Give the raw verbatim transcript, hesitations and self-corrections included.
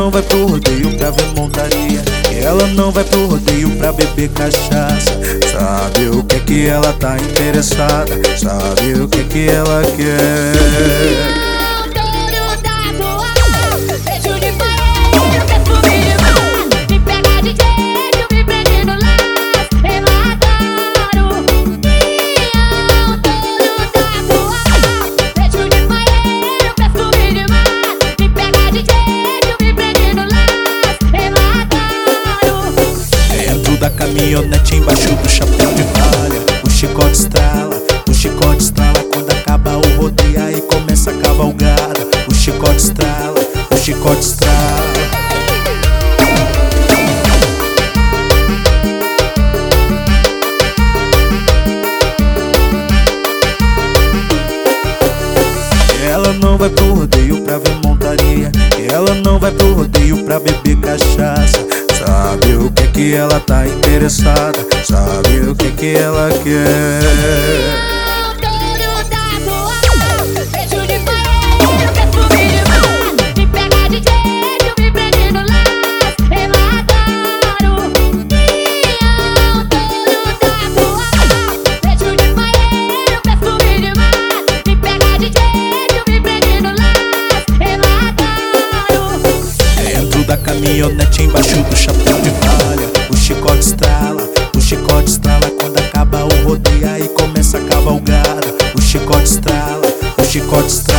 não vai pro rodeio pra ver montaria, ela não vai pro rodeio pra beber cachaça. Sabe o que que ela tá interessada, sabe o que que ela quer. Da caminhonete embaixo do chapéu de palha, o chicote estrala, o chicote estrala. Quando acaba o rodeio aí começa a cavalgada. O chicote estrala, o chicote estrala. Ela não vai pro rodeio pra ver montaria, ela não vai pro rodeio pra beber cachaça. Sabe o que que ela tá interessada, sabe o que que ela quer. Da caminhonete embaixo do chapéu de palha, o chicote estrala, o chicote estrala. Quando acaba o rodeio aí começa a cavalgada. O chicote estrala, o chicote estrala.